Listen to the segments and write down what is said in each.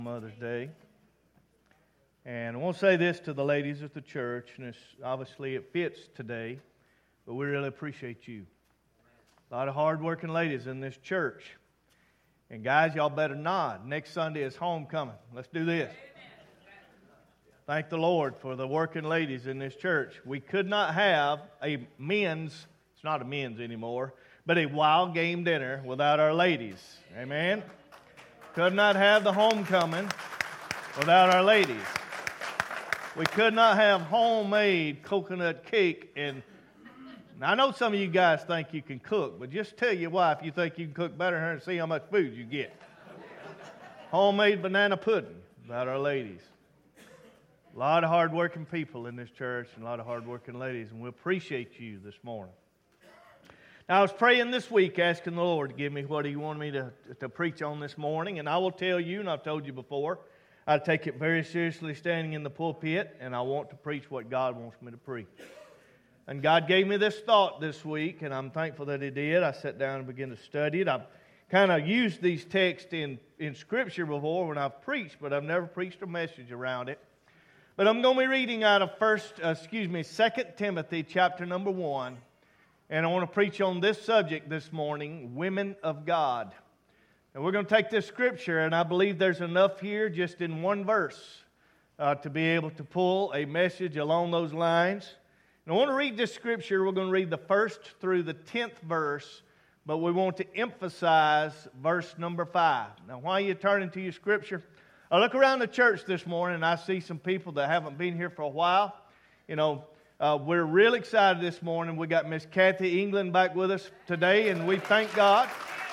Mother's Day. And I want to say this to the ladies of the church, and obviously it fits today, but we really appreciate you. A lot of hard-working ladies in this church. And guys, y'all better nod. Next Sunday is homecoming. Let's do this. Thank the Lord for the working ladies in this church. We could not have a men's, it's not a men's anymore, but a wild game dinner without our ladies. Amen? Could not have the homecoming without our ladies. We could not have homemade coconut cake. And I know some of you guys think you can cook, but just tell your wife you think you can cook better than her and see how much food you get. Homemade banana pudding without our ladies. A lot of hard-working people in this church and a lot of hard-working ladies, and we appreciate you this morning. Now, I was praying this week, asking the Lord to give me what He wanted me to preach on this morning, and I will tell you, and I've told you before, I take it very seriously standing in the pulpit, and I want to preach what God wants me to preach. And God gave me this thought this week, and I'm thankful that He did. I sat down and began to study it. I've kind of used these texts in Scripture before when I've preached, but I've never preached a message around it. But I'm going to be reading out of 2 Timothy chapter number 1. And I want to preach on this subject this morning, women of God. And we're going to take this scripture, and I believe there's enough here just in one verse to be able to pull a message along those lines. And I want to read this scripture. We're going to read the 1st through the 10th verse, but we want to emphasize verse number 5. Now, while you turn into your scripture, I look around the church this morning, and I see some people that haven't been here for a while. You know, we're real excited this morning. We got Miss Kathy England back with us today, and we thank God.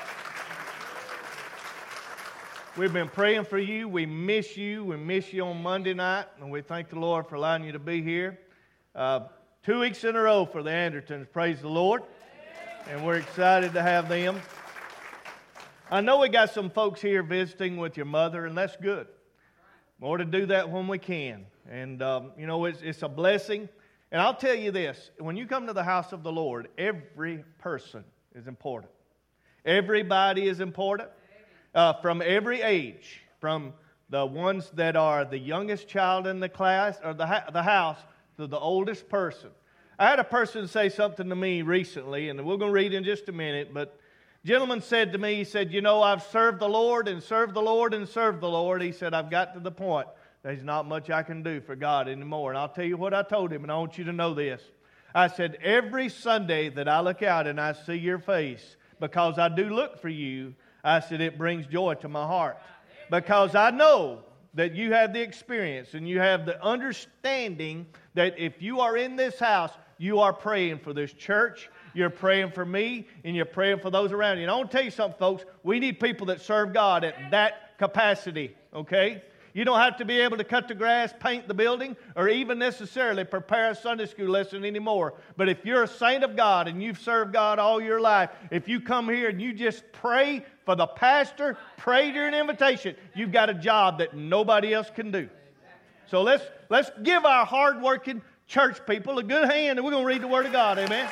We've been praying for you. We miss you. We miss you on Monday night, and we thank the Lord for allowing you to be here. 2 weeks in a row for the Andertons. Praise the Lord. And we're excited to have them. I know we got some folks here visiting with your mother, and that's good. More to do that when we can. And, it's a blessing. And I'll tell you this, when you come to the house of the Lord, every person is important. Everybody is important from every age, from the ones that are the youngest child in the class or the house to the oldest person. I had a person say something to me recently, and we're going to read in just a minute, but a gentleman said to me, he said, I've served the Lord and served the Lord and served the Lord. He said, I've got to the point. There's not much I can do for God anymore. And I'll tell you what I told him, and I want you to know this. I said, every Sunday that I look out and I see your face, because I do look for you, I said, it brings joy to my heart. Because I know that you have the experience and you have the understanding that if you are in this house, you are praying for this church, you're praying for me, and you're praying for those around you. And I want to tell you something, folks. We need people that serve God at that capacity, okay? You don't have to be able to cut the grass, paint the building, or even necessarily prepare a Sunday school lesson anymore. But if you're a saint of God and you've served God all your life, if you come here and you just pray for the pastor, pray during invitation, you've got a job that nobody else can do. So let's give our hard-working church people a good hand, and we're going to read the Word of God. Amen.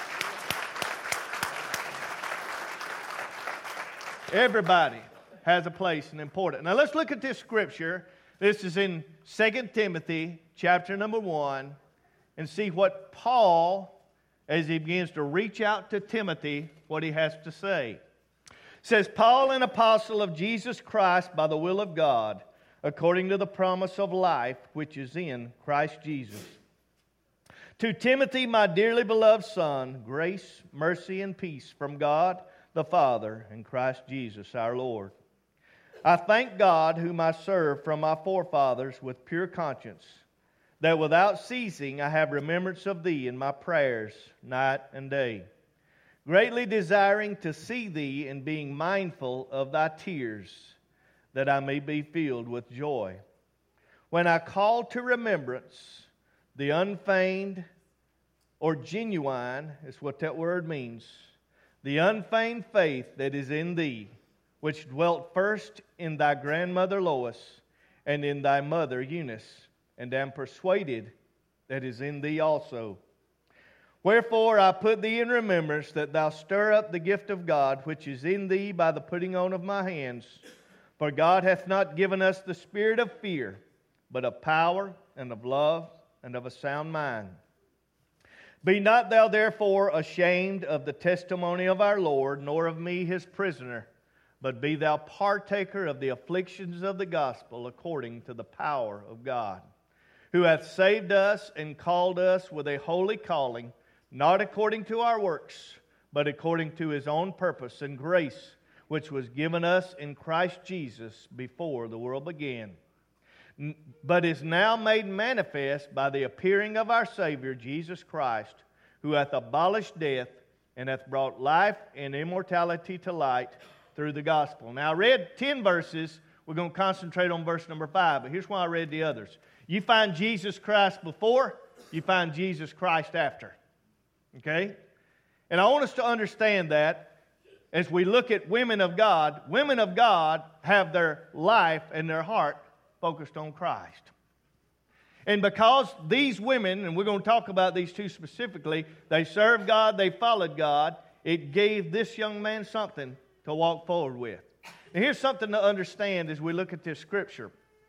Everybody has a place and important. Now let's look at this scripture. This is in 2 Timothy chapter number 1 and see what Paul, as he begins to reach out to Timothy, what he has to say. It says, Paul, an apostle of Jesus Christ by the will of God, according to the promise of life which is in Christ Jesus. To Timothy, my dearly beloved son, grace, mercy, and peace from God the Father and Christ Jesus our Lord. I thank God, whom I serve from my forefathers with pure conscience, that without ceasing I have remembrance of thee in my prayers night and day, greatly desiring to see thee and being mindful of thy tears, that I may be filled with joy. When I call to remembrance the unfeigned or genuine, is what that word means, the unfeigned faith that is in thee, which dwelt first in thy grandmother Lois and in thy mother Eunice, and am persuaded that is in thee also. Wherefore I put thee in remembrance that thou stir up the gift of God which is in thee by the putting on of my hands. For God hath not given us the spirit of fear, but of power and of love and of a sound mind. Be not thou therefore ashamed of the testimony of our Lord, nor of me his prisoner, but be thou partaker of the afflictions of the gospel according to the power of God, who hath saved us and called us with a holy calling, not according to our works, but according to his own purpose and grace, which was given us in Christ Jesus before the world began, but is now made manifest by the appearing of our Savior Jesus Christ, who hath abolished death and hath brought life and immortality to light through the gospel. Now I read 10 verses. We're going to concentrate on verse number 5, but here's why I read the others. You find Jesus Christ before, you find Jesus Christ after. Okay? And I want us to understand that as we look at women of God have their life and their heart focused on Christ. And because these women, and we're going to talk about these two specifically, they served God, they followed God, it gave this young man something to walk forward with. Now here's something to understand as we look at this scripture.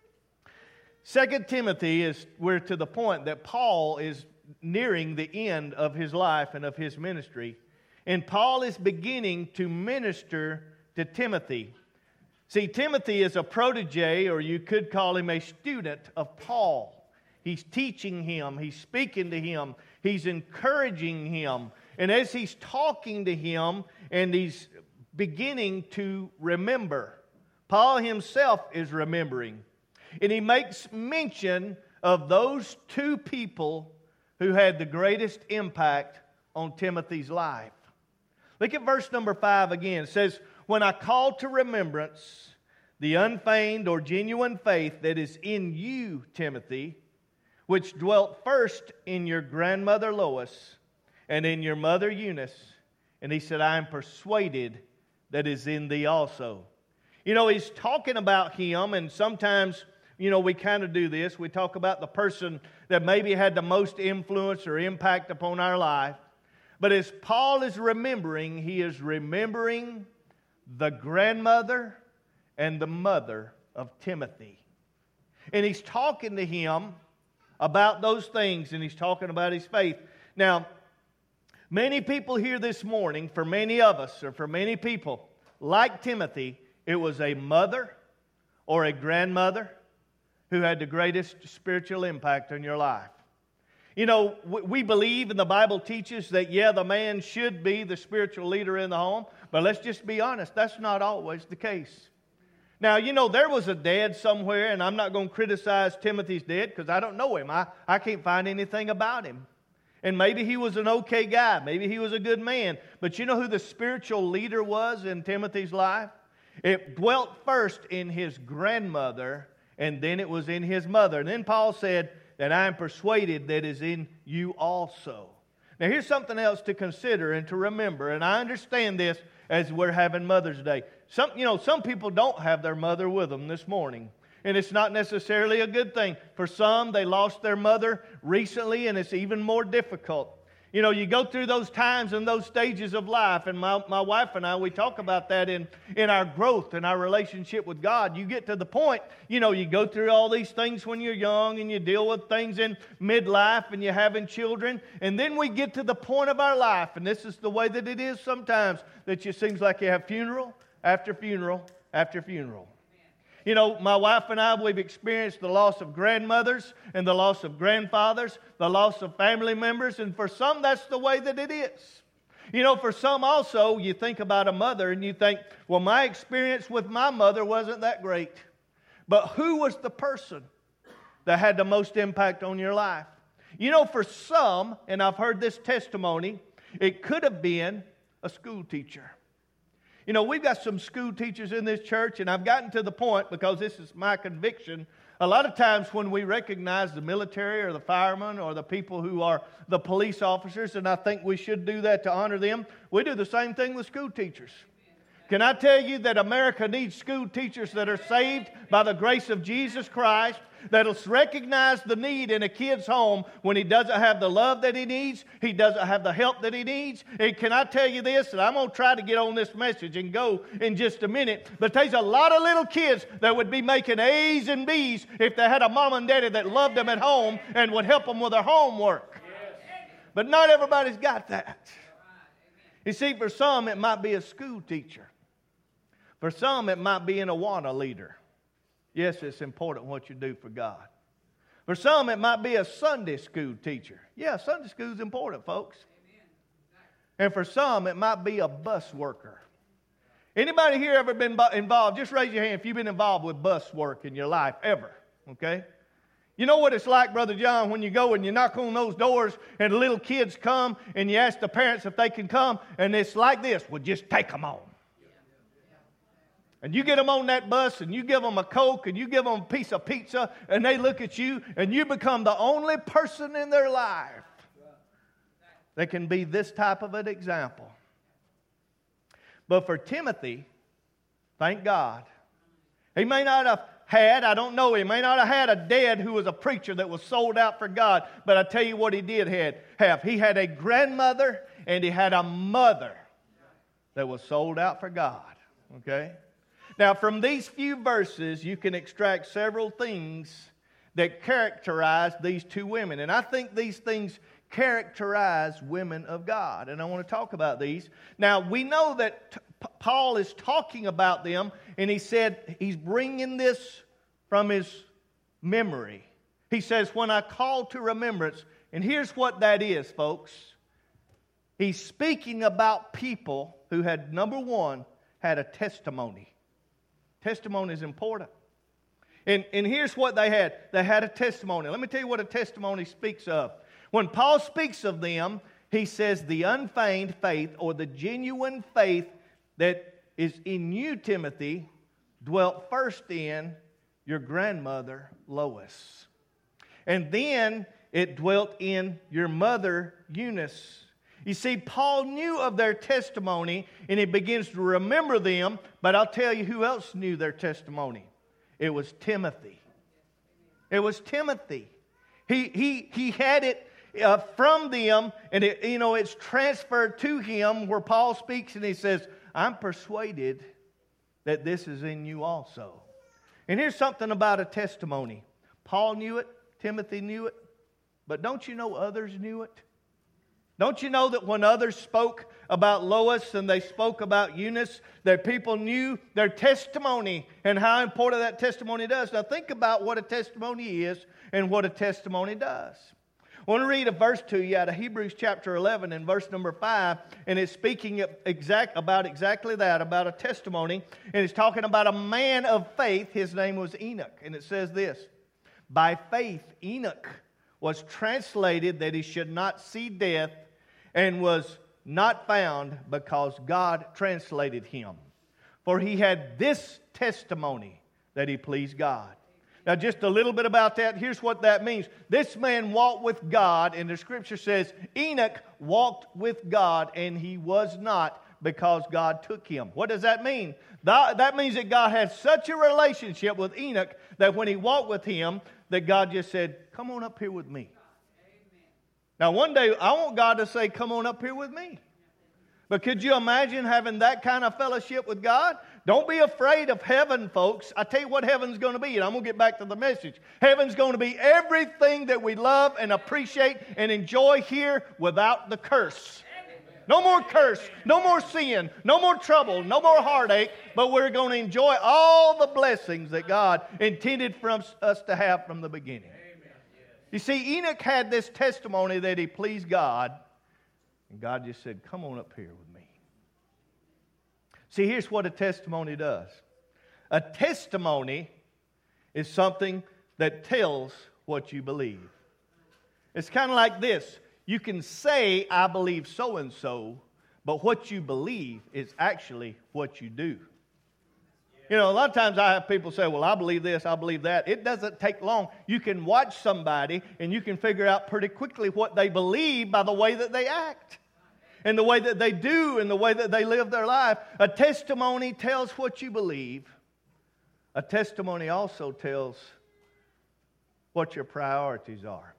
2 Timothy we're to the point that Paul is nearing the end of his life and of his ministry. And Paul is beginning to minister to Timothy. See, Timothy is a protege, or you could call him a student of Paul. He's teaching him, he's speaking to him, he's encouraging him. And as he's talking to him and he's beginning to remember, Paul himself is remembering. And he makes mention of those two people who had the greatest impact on Timothy's life. Look at verse number 5 again. It says, when I call to remembrance the unfeigned or genuine faith that is in you, Timothy, which dwelt first in your grandmother Lois and in your mother Eunice. And he said, I am persuaded that is in thee also. You know, he's talking about him, and sometimes, you know, we kind of do this. We talk about the person that maybe had the most influence or impact upon our life. But as Paul is remembering, he is remembering the grandmother and the mother of Timothy. And he's talking to him about those things, and he's talking about his faith. Now, many people here this morning, for many of us, or for many people, like Timothy, it was a mother or a grandmother who had the greatest spiritual impact on your life. You know, we believe, and the Bible teaches that, the man should be the spiritual leader in the home. But let's just be honest, that's not always the case. Now, you know, there was a dad somewhere, and I'm not going to criticize Timothy's dad because I don't know him. I can't find anything about him. And maybe he was an okay guy. Maybe he was a good man. But you know who the spiritual leader was in Timothy's life? It dwelt first in his grandmother, and then it was in his mother. And then Paul said, that I am persuaded that is in you also. Now here's something else to consider and to remember, and I understand this as we're having Mother's Day. Some people don't have their mother with them this morning, and it's not necessarily a good thing. For some, they lost their mother recently, and it's even more difficult. You know, you go through those times and those stages of life, and my wife and I, we talk about that in our growth and our relationship with God. You get to the point, you know, you go through all these things when you're young, and you deal with things in midlife, and you're having children, and then we get to the point of our life, and this is the way that it is sometimes, that it seems like you have funeral after funeral after funeral. You know, my wife and I, we've experienced the loss of grandmothers and the loss of grandfathers, the loss of family members, and for some, that's the way that it is. You know, for some also, you think about a mother and you think, well, my experience with my mother wasn't that great. But who was the person that had the most impact on your life? You know, for some, and I've heard this testimony, it could have been a school teacher. You know, we've got some school teachers in this church, and I've gotten to the point, because this is my conviction, a lot of times when we recognize the military or the firemen or the people who are the police officers, and I think we should do that to honor them, we do the same thing with school teachers. Can I tell you that America needs school teachers that are saved by the grace of Jesus Christ, that'll recognize the need in a kid's home when he doesn't have the love that he needs, he doesn't have the help that he needs? And can I tell you this, and I'm going to try to get on this message and go in just a minute, but there's a lot of little kids that would be making A's and B's if they had a mom and daddy that loved them at home and would help them with their homework. But not everybody's got that. You see, for some it might be a school teacher. For some, it might be an Awana leader. Yes, it's important what you do for God. For some, it might be a Sunday school teacher. Yeah, Sunday school is important, folks. And for some, it might be a bus worker. Anybody here ever been involved? Just raise your hand if you've been involved with bus work in your life, ever. Okay? You know what it's like, Brother John, when you go and you knock on those doors and the little kids come and you ask the parents if they can come, and it's like this, well, just take them on. And you get them on that bus and you give them a Coke and you give them a piece of pizza and they look at you and you become the only person in their life that can be this type of an example. But for Timothy, thank God, he may not have had, I don't know, he may not have had a dad who was a preacher that was sold out for God, but I tell you what he did have. He had a grandmother and he had a mother that was sold out for God. Okay? Now, from these few verses, you can extract several things that characterize these two women. And I think these things characterize women of God. And I want to talk about these. Now, we know that Paul is talking about them, and he said he's bringing this from his memory. He says, when I call to remembrance, and here's what that is, folks. He's speaking about people who had, number one, had a testimony. Testimony is important. And here's what they had. They had a testimony. Let me tell you what a testimony speaks of. When Paul speaks of them, he says the unfeigned faith or the genuine faith that is in you, Timothy, dwelt first in your grandmother, Lois. And then it dwelt in your mother, Eunice. You see, Paul knew of their testimony, and he begins to remember them, but I'll tell you who else knew their testimony. It was Timothy. It was Timothy. He had it from them, and it's transferred to him where Paul speaks, and he says, I'm persuaded that this is in you also. And here's something about a testimony. Paul knew it, Timothy knew it, but don't you know others knew it? Don't you know that when others spoke about Lois and they spoke about Eunice, that people knew their testimony and how important that testimony does? Now think about what a testimony is and what a testimony does. I want to read a verse to you out of Hebrews chapter 11 and verse number 5, and it's speaking about exactly that, about a testimony, and it's talking about a man of faith. His name was Enoch, and it says this, by faith Enoch was translated that he should not see death, and was not found because God translated him. For he had this testimony that he pleased God. Now just a little bit about that. Here's what that means. This man walked with God, and the scripture says Enoch walked with God, and he was not because God took him. What does that mean? That means that God had such a relationship with Enoch that when he walked with him, that God just said, come on up here with me. Now, one day, I want God to say, come on up here with me. But could you imagine having that kind of fellowship with God? Don't be afraid of heaven, folks. I tell you what heaven's going to be, and I'm going to get back to the message. Heaven's going to be everything that we love and appreciate and enjoy here without the curse. No more curse, no more sin, no more trouble, no more heartache, but we're going to enjoy all the blessings that God intended for us to have from the beginning. You see, Enoch had this testimony that he pleased God, and God just said, come on up here with me. See, here's what a testimony does. A testimony is something that tells what you believe. It's kind of like this. You can say, I believe so-and-so, but what you believe is actually what you do. You know, a lot of times I have people say, well, I believe this, I believe that. It doesn't take long. You can watch somebody and you can figure out pretty quickly what they believe by the way that they act. and the way that they do and the way that they live their life. A testimony tells what you believe. A testimony also tells what your priorities are.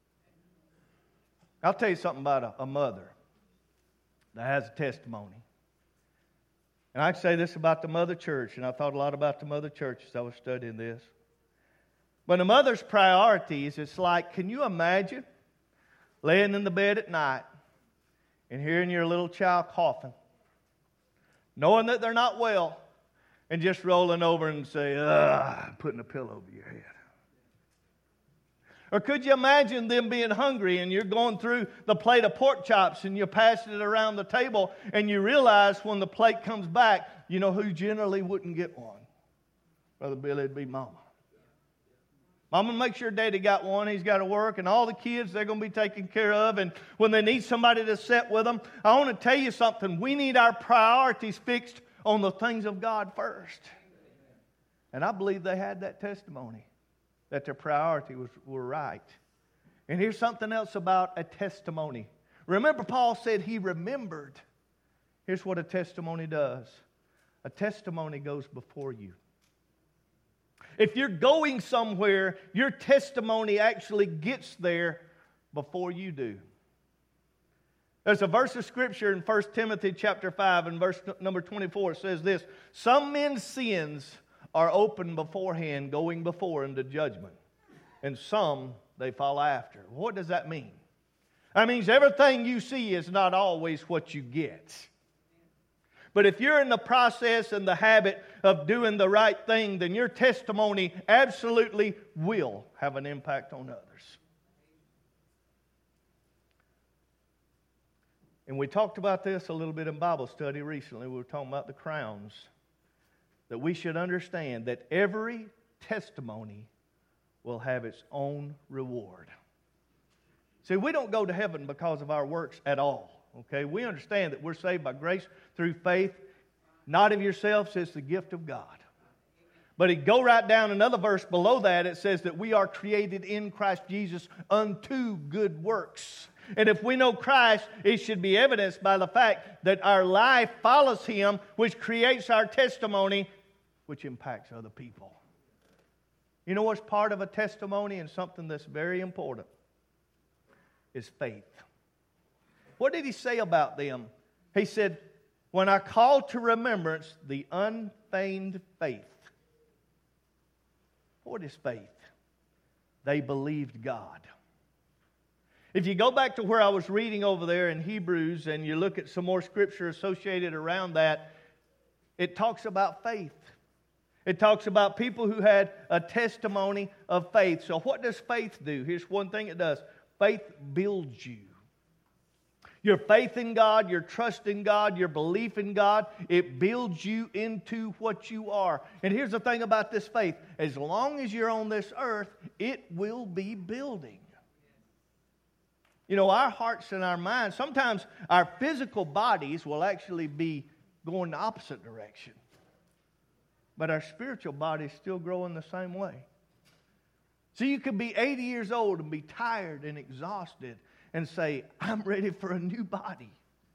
I'll tell you something about a mother that has a testimony. And I can say this about the mother church, and I thought a lot about the mother church as I was studying this. When a mother's priorities, it's like, can you imagine laying in the bed at night and hearing your little child coughing, knowing that they're not well, and just rolling over and say, putting a pillow over your head? Or could you imagine them being hungry and you're going through the plate of pork chops and you're passing it around the table and you realize when the plate comes back, you know who generally wouldn't get one? Brother Billy, it'd be Mama. Mama makes sure Daddy got one. He's got to work, and all the kids, they're going to be taken care of. And when they need somebody to sit with them, I want to tell you something. We need our priorities fixed on the things of God first. And I believe they had that testimony, that their priority were right. And here's something else about a testimony. Remember, Paul said he remembered. Here's what a testimony does. A testimony goes before you. If you're going somewhere, your testimony actually gets there before you do. There's a verse of Scripture in 1 Timothy chapter 5 and verse number 24. It says this: some men's sins are open beforehand, going before into judgment, and some they follow after. What does that mean? That means everything you see is not always what you get. But if you're in the process and the habit of doing the right thing, then your testimony absolutely will have an impact on others. And we talked about this a little bit in Bible study recently. We were talking about the crowns. That we should understand that every testimony will have its own reward. See, we don't go to heaven because of our works at all. Okay, we understand that we're saved by grace through faith, not of yourselves, it's the gift of God. But it go right down another verse below that, it says that we are created in Christ Jesus unto good works. And if we know Christ, it should be evidenced by the fact that our life follows Him, which creates our testimony, which impacts other people. You know what's part of a testimony and something that's very important? Is faith. What did he say about them? He said, when I call to remembrance the unfeigned faith. What is faith? They believed God. If you go back to where I was reading over there in Hebrews and you look at some more scripture associated around that, it talks about faith. It talks about people who had a testimony of faith. So what does faith do? Here's one thing it does. Faith builds you. Your faith in God, your trust in God, your belief in God, it builds you into what you are. And here's the thing about this faith. As long as you're on this earth, it will be building. You know, our hearts and our minds, sometimes our physical bodies will actually be going the opposite direction. But our spiritual bodies still grow in the same way. So you could be 80 years old and be tired and exhausted and say, I'm ready for a new body.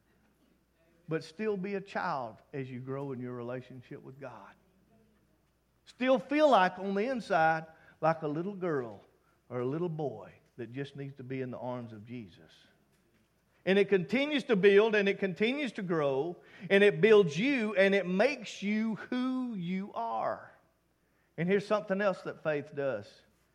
But still be a child as you grow in your relationship with God. Still feel like on the inside, like a little girl or a little boy that just needs to be in the arms of Jesus. And it continues to build and it continues to grow and it builds you and it makes you who you are. And here's something else that faith does.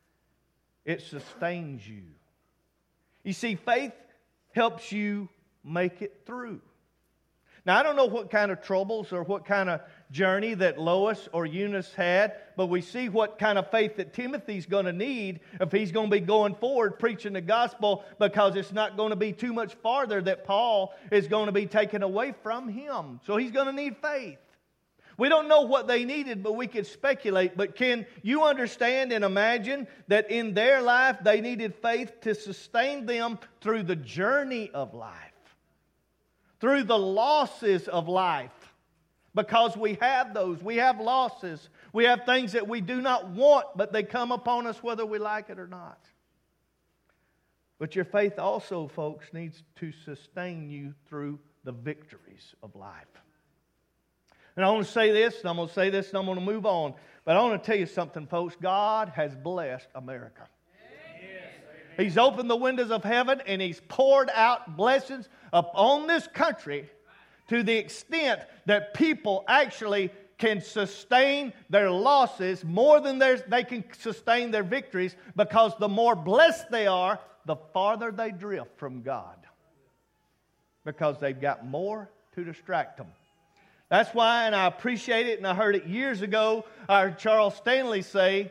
It sustains you. You see, faith helps you make it through. Now, I don't know what kind of troubles or what kind of journey that Lois or Eunice had, but we see what kind of faith that Timothy's going to need if he's going to be going forward preaching the gospel, because it's not going to be too much farther that Paul is going to be taken away from him. So he's going to need faith. We don't know what they needed, but we could speculate. But can you understand and imagine that in their life they needed faith to sustain them through the journey of life, through the losses of life? Because we have those. We have losses. We have things that we do not want, but they come upon us whether we like it or not. But your faith also, folks, needs to sustain you through the victories of life. And I want to say this, and I'm going to say this, and I'm going to move on. But I want to tell you something, folks. God has blessed America. He's opened the windows of heaven, and He's poured out blessings upon this country to the extent that people actually can sustain their losses more than they can sustain their victories, because the more blessed they are, the farther they drift from God, because they've got more to distract them. That's why, and I appreciate it, and I heard it years ago, I heard Charles Stanley say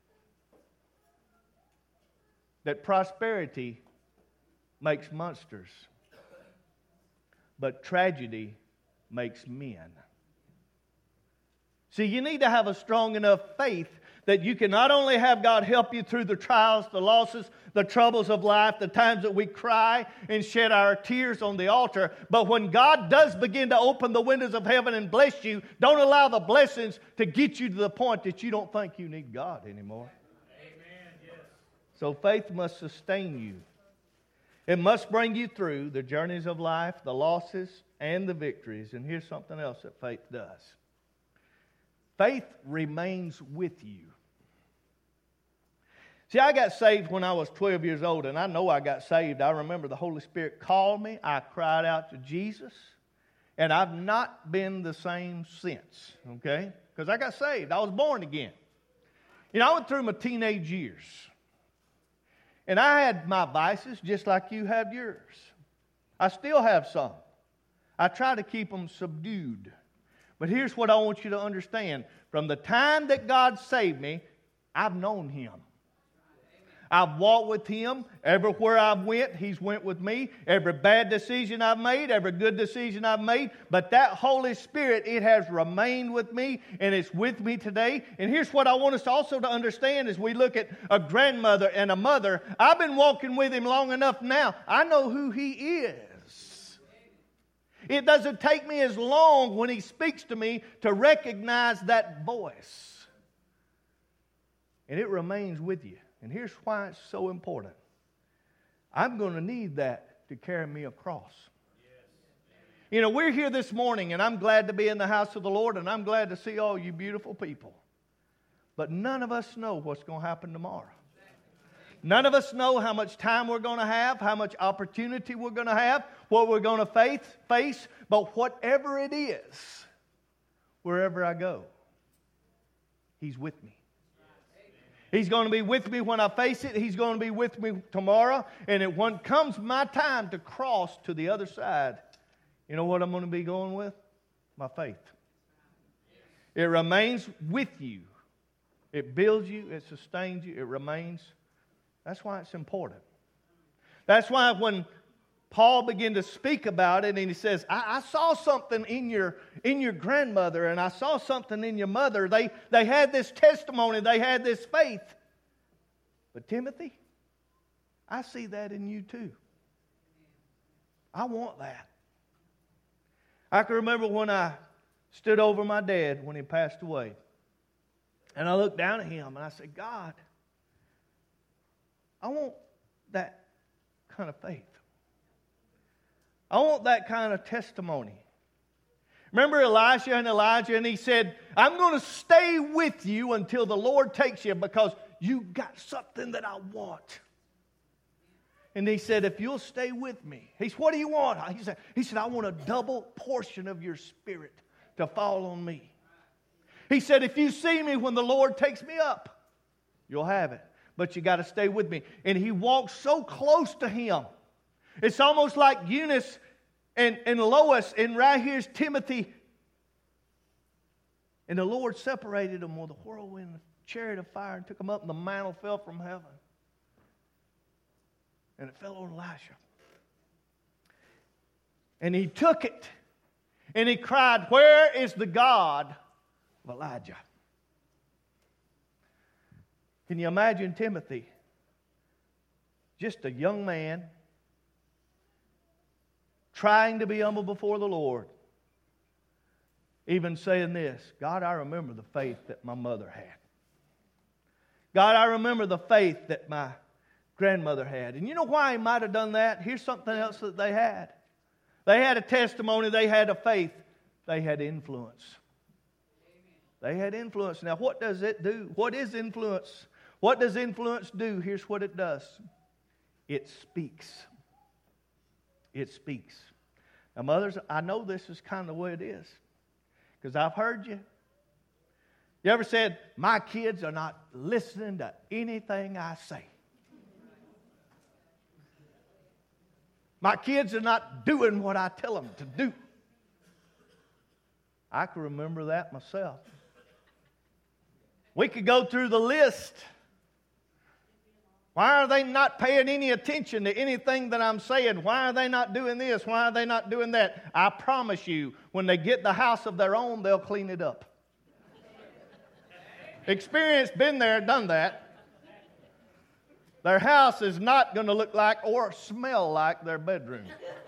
that prosperity makes monsters, but tragedy makes men. See, you need to have a strong enough faith that you can not only have God help you through the trials, the losses, the troubles of life, the times that we cry and shed our tears on the altar, but when God does begin to open the windows of heaven and bless you, don't allow the blessings to get you to the point that you don't think you need God anymore. Amen. Yes. So faith must sustain you. It must bring you through the journeys of life, the losses, and the victories. And here's something else that faith does. Faith remains with you. See, I got saved when I was 12 years old, and I know I got saved. I remember the Holy Spirit called me. I cried out to Jesus, and I've not been the same since, okay? Because I got saved. I was born again. You know, I went through my teenage years, and I had my vices just like you have yours. I still have some. I try to keep them subdued. But here's what I want you to understand. From the time that God saved me, I've known Him. I've walked with Him. Everywhere I've went, He's went with me. Every bad decision I've made, every good decision I've made. But that Holy Spirit, it has remained with me, and it's with me today. And here's what I want us also to understand as we look at a grandmother and a mother. I've been walking with Him long enough now. I know who He is. It doesn't take me as long when He speaks to me to recognize that voice. And it remains with you. And here's why it's so important. I'm going to need that to carry me across. You know, we're here this morning, and I'm glad to be in the house of the Lord, and I'm glad to see all you beautiful people. But none of us know what's going to happen tomorrow. None of us know how much time we're going to have, how much opportunity we're going to have, what we're going to face. But whatever it is, wherever I go, He's with me. He's going to be with me when I face it. He's going to be with me tomorrow. And when comes my time to cross to the other side, you know what I'm going to be going with? My faith. It remains with you. It builds you. It sustains you. It remains. That's why it's important. That's why when Paul began to speak about it, and he says, I saw something in your grandmother, and I saw something in your mother. They had this testimony. They had this faith. But Timothy, I see that in you too. I want that. I can remember when I stood over my dad when he passed away. And I looked down at him, and I said, God, I want that kind of faith. I want that kind of testimony. Remember Elisha and Elijah, and he said, I'm going to stay with you until the Lord takes you because you got something that I want. And he said, if you'll stay with me. He said, what do you want? He said, I want a double portion of your spirit to fall on me. He said, if you see me when the Lord takes me up, you'll have it. But you got to stay with me. And he walked so close to him. It's almost like Eunice and Lois, and right here's Timothy. And the Lord separated them with a whirlwind, a chariot of fire, and took them up, and the mantle fell from heaven. And it fell on Elisha. And he took it, and he cried, where is the God of Elijah? Can you imagine Timothy? Just a young man, trying to be humble before the Lord, even saying this, God, I remember the faith that my mother had. God, I remember the faith that my grandmother had. And you know why he might have done that? Here's something else that they had. They had a testimony. They had a faith. They had influence. They had influence. Now, what does it do? What is influence? What does influence do? Here's what it does. It speaks. It speaks. Now, mothers, I know this is kind of the way it is, because I've heard you. You ever said, my kids are not listening to anything I say? My kids are not doing what I tell them to do. I can remember that myself. We could go through the list. Why are they not paying any attention to anything that I'm saying? Why are they not doing this? Why are they not doing that? I promise you, when they get the house of their own, they'll clean it up. Experience, been there, done that. Their house is not going to look like or smell like their bedroom.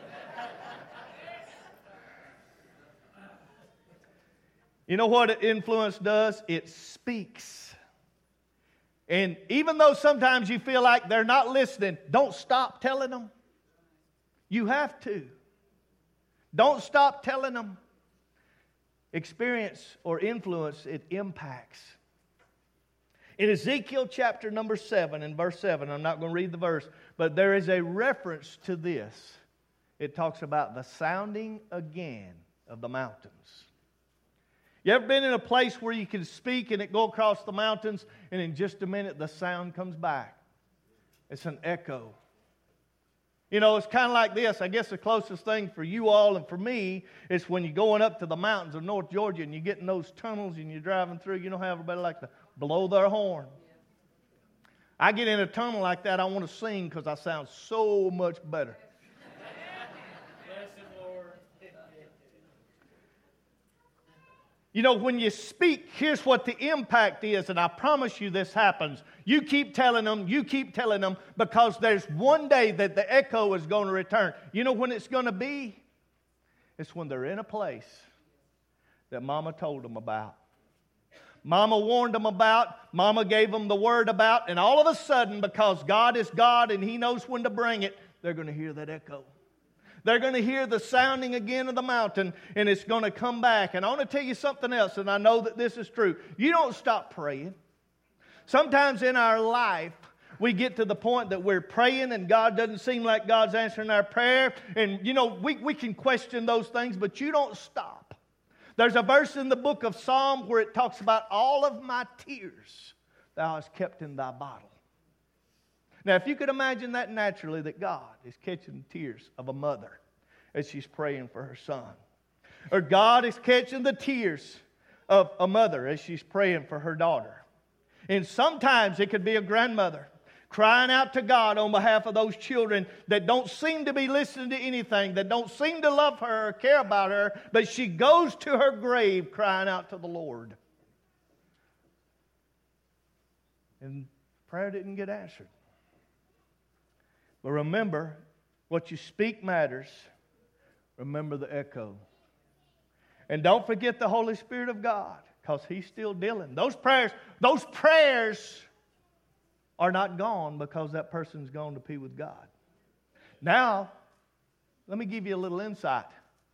You know what influence does? It speaks. And even though sometimes you feel like they're not listening, don't stop telling them. You have to. Don't stop telling them. Experience or influence, it impacts. In Ezekiel chapter number 7 and verse 7, I'm not going to read the verse, but there is a reference to this. It talks about the sounding again of the mountains. You ever been in a place where you can speak and it go across the mountains and in just a minute the sound comes back? It's an echo. You know, it's kind of like this. I guess the closest thing for you all and for me is when you're going up to the mountains of North Georgia and you get in those tunnels and you're driving through, you know how everybody like to blow their horn. I get in a tunnel like that, I want to sing because I sound so much better. You know, when you speak, here's what the impact is, and I promise you this happens. You keep telling them, because there's one day that the echo is going to return. You know when it's going to be? It's when they're in a place that Mama told them about. Mama warned them about, Mama gave them the word about, and all of a sudden, because God is God and He knows when to bring it, they're going to hear that echo. They're going to hear the sounding again of the mountain, and it's going to come back. And I want to tell you something else, and I know that this is true. You don't stop praying. Sometimes in our life, we get to the point that we're praying, and God doesn't seem like God's answering our prayer. And, you know, we can question those things, but you don't stop. There's a verse in the book of Psalm where it talks about all of my tears thou hast kept in thy bottle. Now, if you could imagine that naturally, that God is catching the tears of a mother as she's praying for her son. Or God is catching the tears of a mother as she's praying for her daughter. And sometimes it could be a grandmother crying out to God on behalf of those children that don't seem to be listening to anything, that don't seem to love her or care about her, but she goes to her grave crying out to the Lord. And prayer didn't get answered. But remember, what you speak matters. Remember the echo. And don't forget the Holy Spirit of God, because He's still dealing. Those prayers are not gone because that person's gone to be with God. Now, let me give you a little insight.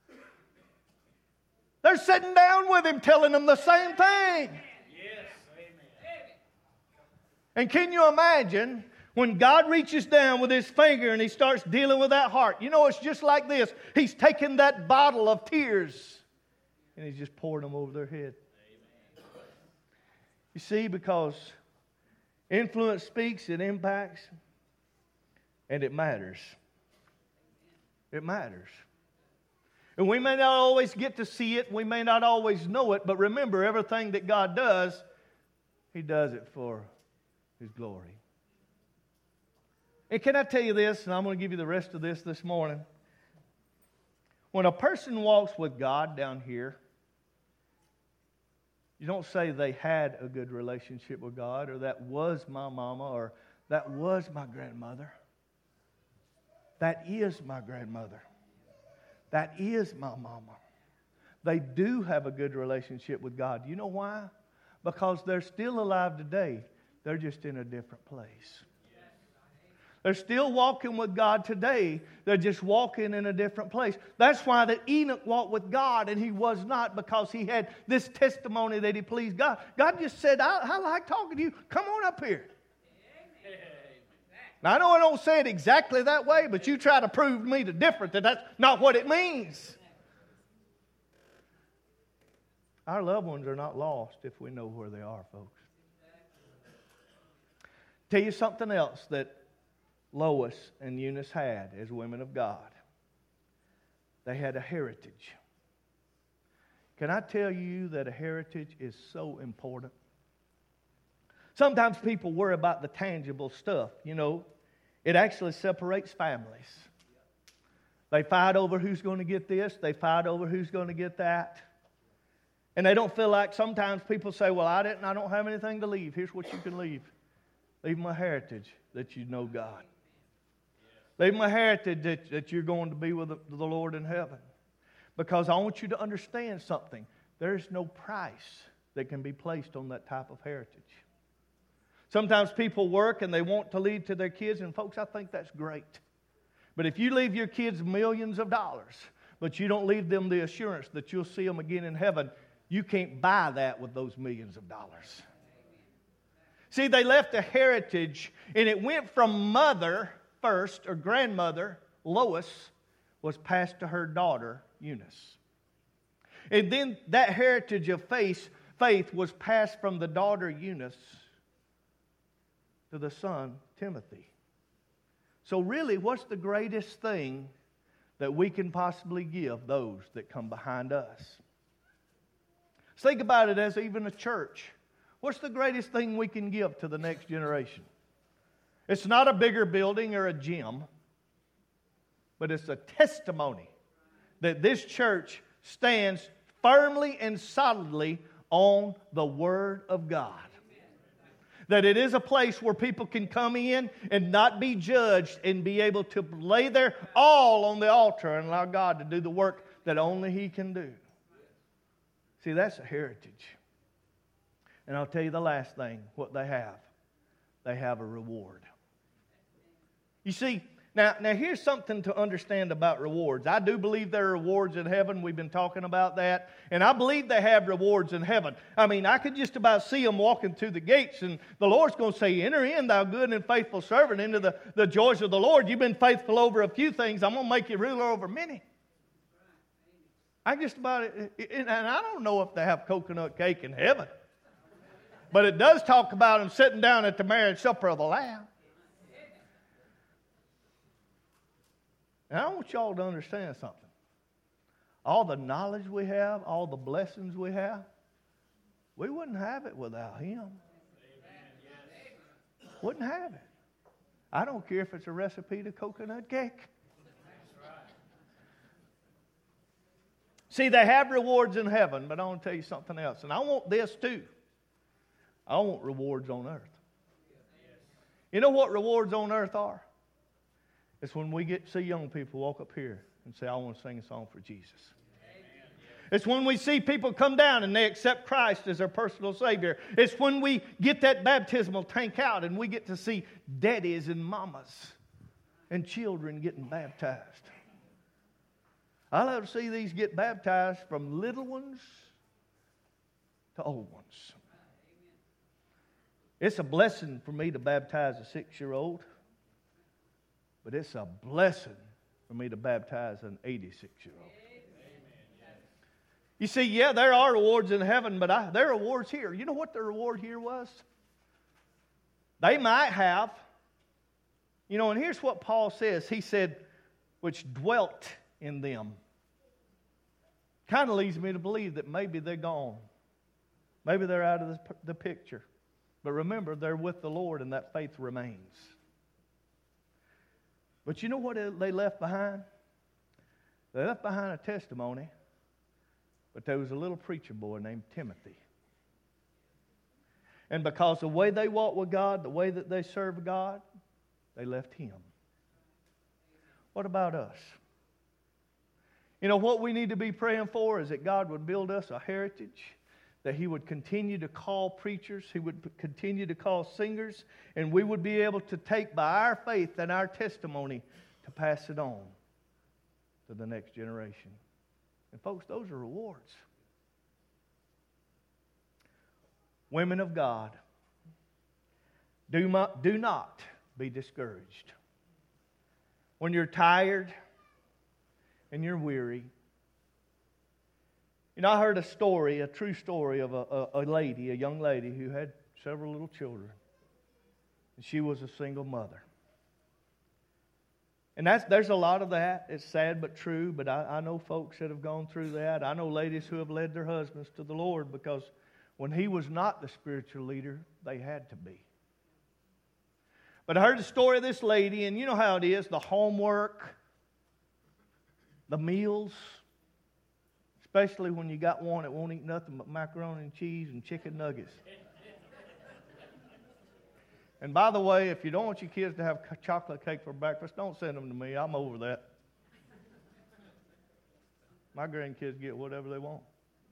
They're sitting down with Him telling them the same thing. Yes, amen. And can you imagine when God reaches down with His finger and He starts dealing with that heart? You know, it's just like this. He's taken that bottle of tears and He's just pouring them over their head. Amen. You see, because influence speaks, it impacts, and it matters. It matters. And we may not always get to see it, we may not always know it, but remember, everything that God does, He does it for His glory. And can I tell you this, and I'm going to give you the rest of this morning. When a person walks with God down here, you don't say they had a good relationship with God, or that was my mama, or that was my grandmother. That is my grandmother. That is my mama. They do have a good relationship with God. You know why? Because they're still alive today. They're just in a different place. They're still walking with God today. They're just walking in a different place. That's why that Enoch walked with God and he was not, because he had this testimony that he pleased God. God just said, I like talking to you. Come on up here. Now, I know I don't say it exactly that way, but you try to prove to me the difference, that that's not what it means. Our loved ones are not lost if we know where they are, folks. Tell you something else that Lois and Eunice had as women of God. They had a heritage. Can I tell you that a heritage is so important? Sometimes people worry about the tangible stuff. You know, it actually separates families. They fight over who's going to get this. They fight over who's going to get that. And they don't feel like, sometimes people say, well, I don't have anything to leave. Here's what you can leave. Leave my heritage that you know God. Leave my heritage that you're going to be with the Lord in heaven. Because I want you to understand something. There's no price that can be placed on that type of heritage. Sometimes people work and they want to leave to their kids, and folks, I think that's great. But if you leave your kids millions of dollars, but you don't leave them the assurance that you'll see them again in heaven, you can't buy that with those millions of dollars. See, they left a heritage, and it went from mother first, or grandmother, Lois, was passed to her daughter, Eunice. And then that heritage of faith was passed from the daughter, Eunice, to the son, Timothy. So really, what's the greatest thing that we can possibly give those that come behind us? Think about it as even a church. What's the greatest thing we can give to the next generation? It's not a bigger building or a gym, but it's a testimony that this church stands firmly and solidly on the Word of God. That it is a place where people can come in and not be judged and be able to lay their all on the altar and allow God to do the work that only He can do. See, that's a heritage. And I'll tell you the last thing, what they have. They have a reward. You see, now here's something to understand about rewards. I do believe there are rewards in heaven. We've been talking about that. And I believe they have rewards in heaven. I mean, I could just about see them walking through the gates, and the Lord's going to say, enter in, thou good and faithful servant, into the joys of the Lord. You've been faithful over a few things. I'm going to make you ruler over many. I just about, and I don't know if they have coconut cake in heaven. But it does talk about them sitting down at the marriage supper of the Lamb. And I want y'all to understand something. All the knowledge we have, all the blessings we have, we wouldn't have it without Him. Wouldn't have it. I don't care if it's a recipe to coconut cake. See, they have rewards in heaven, but I want to tell you something else. And I want this too. I want rewards on earth. You know what rewards on earth are? It's when we get to see young people walk up here and say, I want to sing a song for Jesus. Amen. It's when we see people come down and they accept Christ as their personal Savior. It's when we get that baptismal tank out and we get to see daddies and mamas and children getting baptized. I love to see these get baptized, from little ones to old ones. It's a blessing for me to baptize a 6-year-old. But it's a blessing for me to baptize an 86-year-old. You see, yeah, there are rewards in heaven, but there are rewards here. You know what the reward here was? They might have. You know, and here's what Paul says. He said, which dwelt in them. Kind of leads me to believe that maybe they're gone. Maybe they're out of the picture. But remember, they're with the Lord and that faith remains. But you know what they left behind? They left behind a testimony, but there was a little preacher boy named Timothy. And because the way they walked with God, the way that they served God, they left him. What about us? You know, what we need to be praying for is that God would build us a heritage that He would continue to call preachers, He would continue to call singers, and we would be able to take by our faith and our testimony to pass it on to the next generation. And folks, those are rewards. Women of God, do not be discouraged. When you're tired and you're weary. You know, I heard a true story of a young lady who had several little children. And she was a single mother. And there's a lot of that. It's sad but true, but I know folks that have gone through that. I know ladies who have led their husbands to the Lord because when he was not the spiritual leader, they had to be. But I heard the story of this lady, and you know how it is, the homework, the meals, especially when you got one that won't eat nothing but macaroni and cheese and chicken nuggets. And by the way, if you don't want your kids to have chocolate cake for breakfast, don't send them to me. I'm over that. My grandkids get whatever they want.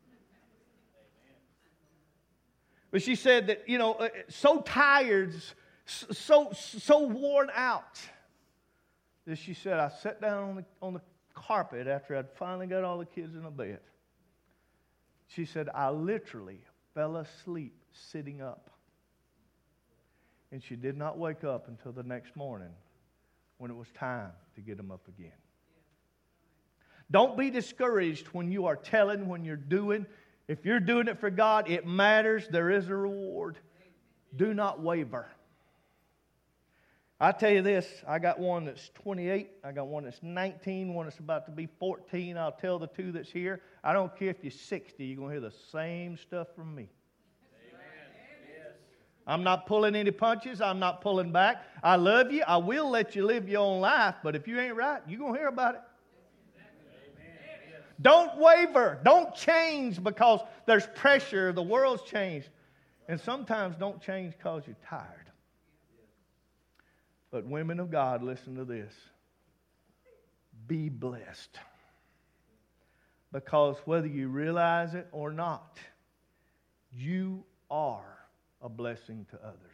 But she said that, you know, so tired, so worn out, that she said, I sat down on the carpet after I'd finally got all the kids in the bed. She said, I literally fell asleep sitting up. And she did not wake up until the next morning when it was time to get them up again. Don't be discouraged when you are telling, when you're doing. If you're doing it for God, it matters. There is a reward. Do not waver. I tell you this, I got one that's 28, I got one that's 19, one that's about to be 14. I'll tell the two that's here, I don't care if you're 60, you're going to hear the same stuff from me. I'm not pulling any punches. I'm not pulling back. I love you. I will let you live your own life. But if you ain't right, you're going to hear about it. Amen. Don't waver. Don't change because there's pressure. The world's changed. And sometimes don't change because you're tired. But women of God, listen to this. Be blessed. Because whether you realize it or not, you are a blessing to others.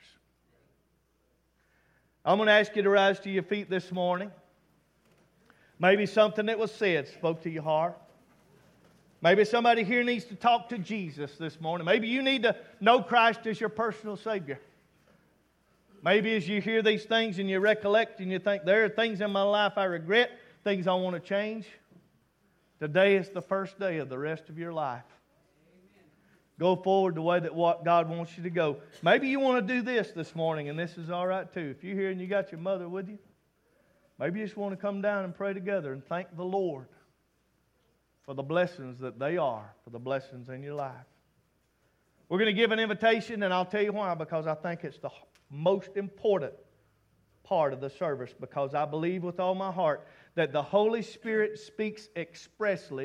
I'm going to ask you to rise to your feet this morning. Maybe something that was said spoke to your heart. Maybe somebody here needs to talk to Jesus this morning. Maybe you need to know Christ as your personal Savior. Maybe as you hear these things and you recollect and you think, there are things in my life I regret, things I want to change. Today is the first day of the rest of your life. Go forward the way that what God wants you to go. Maybe you want to do this morning, and this is all right too. If you're here and you got your mother with you, maybe you just want to come down and pray together and thank the Lord for the blessings that they are, for the blessings in your life. We're going to give an invitation, and I'll tell you why, because I think it's the most important part of the service, because I believe with all my heart that the Holy Spirit speaks expressly